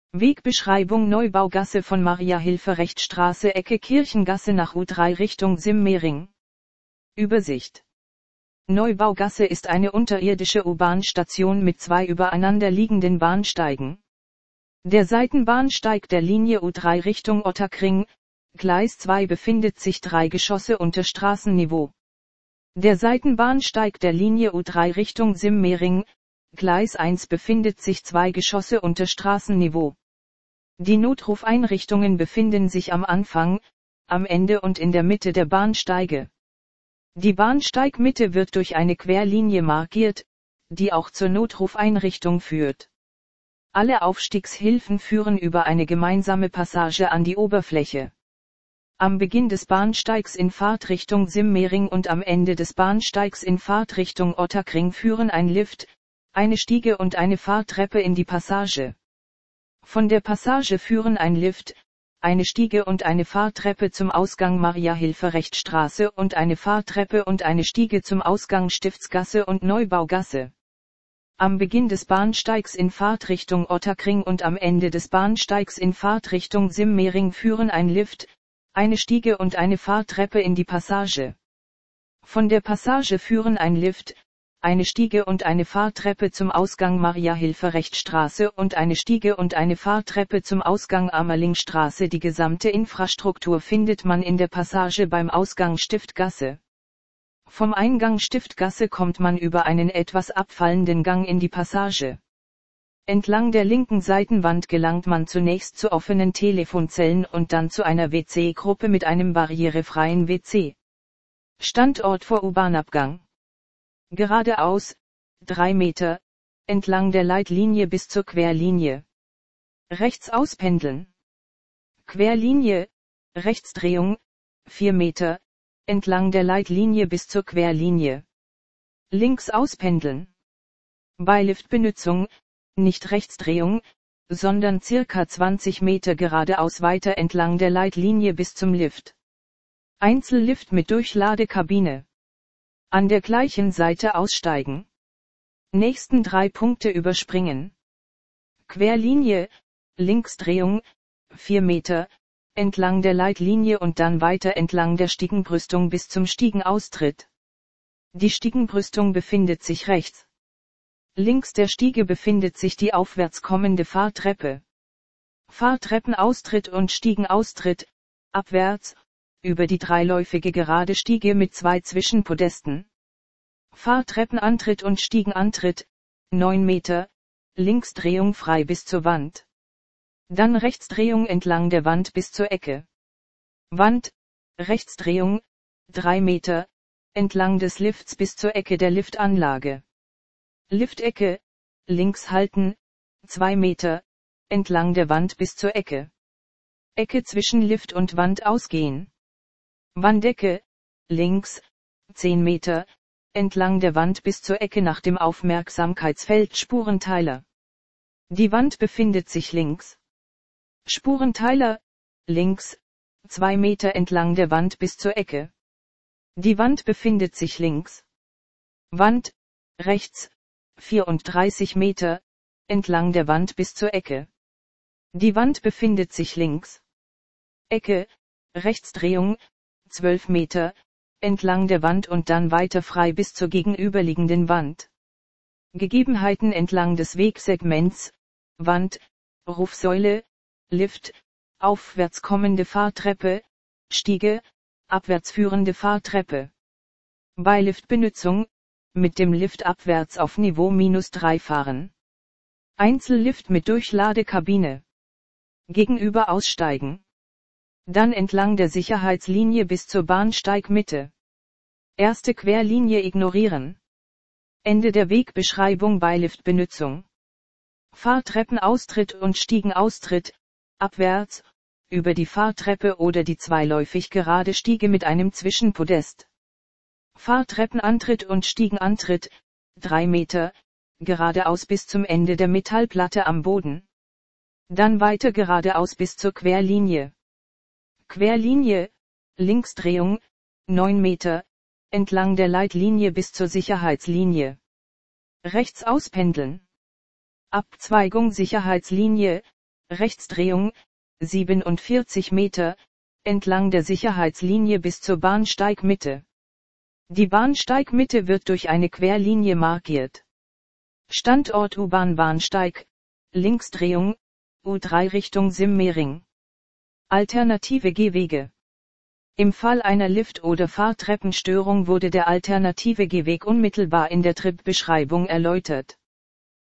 Wegbeschreibung: Neubaugasse von Maria-Hilfer-Recht-Straße Ecke Kirchengasse nach U3 Richtung Simmering. Übersicht: Neubaugasse ist eine unterirdische U-Bahn-Station mit zwei übereinander liegenden Bahnsteigen. Der Seitenbahnsteig der Linie U3 Richtung Ottakring, Gleis 2, befindet sich 3 Geschosse unter Straßenniveau. Der Seitenbahnsteig der Linie U3 Richtung Simmering, Gleis 1, befindet sich 2 Geschosse unter Straßenniveau. Die Notrufeinrichtungen befinden sich am Anfang, am Ende und in der Mitte der Bahnsteige. Die Bahnsteigmitte wird durch eine Querlinie markiert, die auch zur Notrufeinrichtung führt. Alle Aufstiegshilfen führen über eine gemeinsame Passage an die Oberfläche. Am Beginn des Bahnsteigs in Fahrtrichtung Simmering und am Ende des Bahnsteigs in Fahrtrichtung Ottakring führen ein Lift, eine Stiege und eine Fahrtreppe in die Passage. Von der Passage führen ein Lift, eine Stiege und eine Fahrtreppe zum Ausgang Maria-Hilfer-Recht-Straße und eine Fahrtreppe und eine Stiege zum Ausgang Stiftsgasse und Neubaugasse. Am Beginn des Bahnsteigs in Fahrtrichtung Ottakring und am Ende des Bahnsteigs in Fahrtrichtung Simmering führen ein Lift, eine Stiege und eine Fahrtreppe in die Passage. Von der Passage führen ein Lift, eine Stiege und eine Fahrtreppe zum Ausgang Maria-Hilfer-Recht-Straße und eine Stiege und eine Fahrtreppe zum Ausgang Ammerlingstraße. Die gesamte Infrastruktur findet man in der Passage beim Ausgang Stiftgasse. Vom Eingang Stiftgasse kommt man über einen etwas abfallenden Gang in die Passage. Entlang der linken Seitenwand gelangt man zunächst zu offenen Telefonzellen und dann zu einer WC-Gruppe mit einem barrierefreien WC. Standort vor U-Bahn-Abgang. Geradeaus, 3 Meter, entlang der Leitlinie bis zur Querlinie. Rechts auspendeln. Querlinie, Rechtsdrehung, 4 Meter, entlang der Leitlinie bis zur Querlinie. Links auspendeln. Bei Liftbenutzung, nicht Rechtsdrehung, sondern circa 20 Meter geradeaus weiter entlang der Leitlinie bis zum Lift. Einzellift mit Durchladekabine. An der gleichen Seite aussteigen. Nächsten 3 Punkte überspringen. Querlinie, Linksdrehung, 4 Meter, entlang der Leitlinie und dann weiter entlang der Stiegenbrüstung bis zum Stiegenaustritt. Die Stiegenbrüstung befindet sich rechts. Links der Stiege befindet sich die aufwärts kommende Fahrtreppe. Fahrtreppenaustritt und Stiegenaustritt, abwärts, über die dreiläufige gerade Stiege mit 2 Zwischenpodesten. Fahrtreppenantritt und Stiegenantritt, 9 Meter, Linksdrehung frei bis zur Wand. Dann Rechtsdrehung entlang der Wand bis zur Ecke. Wand, Rechtsdrehung, 3 Meter, entlang des Lifts bis zur Ecke der Liftanlage. Liftecke, links halten, 2 Meter, entlang der Wand bis zur Ecke. Ecke zwischen Lift und Wand ausgehen. Wandecke, links, 10 Meter, entlang der Wand bis zur Ecke nach dem Aufmerksamkeitsfeld Spurenteiler. Die Wand befindet sich links. Spurenteiler, links, 2 Meter entlang der Wand bis zur Ecke. Die Wand befindet sich links. Wand, rechts, 34 Meter, entlang der Wand bis zur Ecke. Die Wand befindet sich links. Ecke, Rechtsdrehung, 12 Meter, entlang der Wand und dann weiter frei bis zur gegenüberliegenden Wand. Gegebenheiten entlang des Wegsegments, Wand, Rufsäule, Lift, aufwärts kommende Fahrtreppe, Stiege, abwärts führende Fahrtreppe. Bei Liftbenutzung, mit dem Lift abwärts auf Niveau -3 fahren. Einzellift mit Durchladekabine. Gegenüber aussteigen. Dann entlang der Sicherheitslinie bis zur Bahnsteigmitte. Erste Querlinie ignorieren. Ende der Wegbeschreibung bei Liftbenutzung. Fahrtreppenaustritt und Stiegenaustritt, abwärts, über die Fahrtreppe oder die zweiläufig gerade Stiege mit einem Zwischenpodest. Fahrtreppenantritt und Stiegenantritt, 3 Meter, geradeaus bis zum Ende der Metallplatte am Boden. Dann weiter geradeaus bis zur Querlinie. Querlinie, Linksdrehung, 9 Meter, entlang der Leitlinie bis zur Sicherheitslinie. Rechts auspendeln. Abzweigung Sicherheitslinie, Rechtsdrehung, 47 Meter, entlang der Sicherheitslinie bis zur Bahnsteigmitte. Die Bahnsteigmitte wird durch eine Querlinie markiert. Standort U-Bahn-Bahnsteig, Linksdrehung, U3 Richtung Simmering. Alternative Gehwege. Im Fall einer Lift- oder Fahrtreppenstörung wurde der alternative Gehweg unmittelbar in der Trip-Beschreibung erläutert.